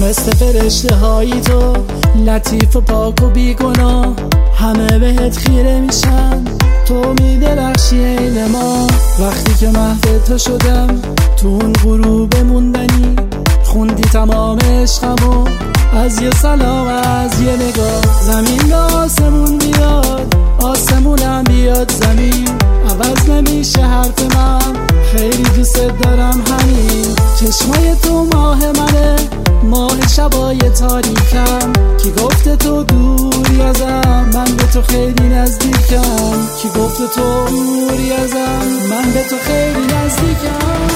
مثل فرشته هایی تو، لطیف و پاک و بیگناه، همه بهت خیره میشن، تو میدرخشی عین ما. وقتی که محو تو شدم تو اون غروب موندنی، خوندی تمام عشقمو از یه سلام، از یه نگاه. زمین به آسمون بیاد، آسمونم بیاد زمین، عوض نمیشه حرف من، خیلی دوست دارم همین. چشمای تو ماه منه، ماه شبای تاریکم، کی گفته تو دوری ازم، من به تو خیلی نزدیکم. کی گفته تو دوری ازم، من به تو خیلی نزدیکم.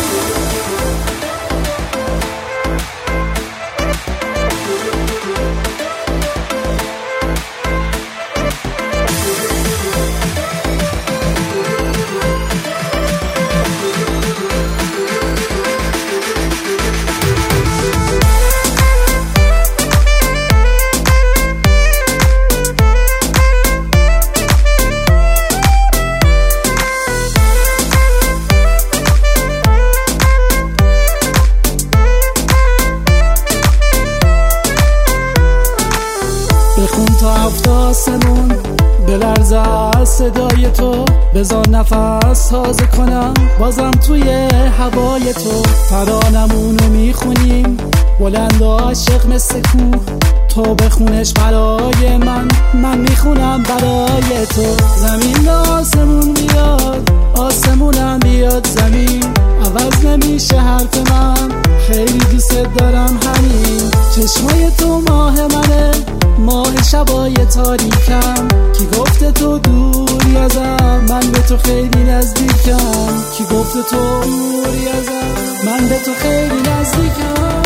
بخون تا هفت آسمون بلرزه از صدای تو، بذار نفس تازه کنم بازم توی هوای تو. ترانمونو میخونیم بلند و عاشق مثل کوه، تو بخونش برای من میخونم برای تو. زمین به آسمون بیاد، آسمونم بیاد زمین، عوض نمیشه حرف من، خیلی دوست دارم همین. چشمای تو ماه منه، ماه شبای تاریکم، کی گفته تو دوری ازم، من به تو خیلی نزدیکم. کی گفته تو دوری ازم، من به تو خیلی نزدیکم.